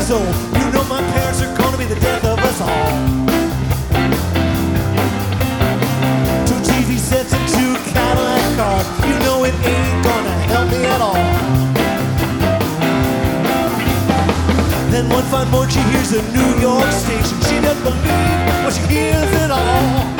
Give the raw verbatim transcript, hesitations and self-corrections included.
years old. You know my parents are gonna be the death of us all. Two T V sets and two Cadillac cars. You know it ain't gonna help me at all. Then one fine morning she hears a New York station. She doesn't believe what she hears at all.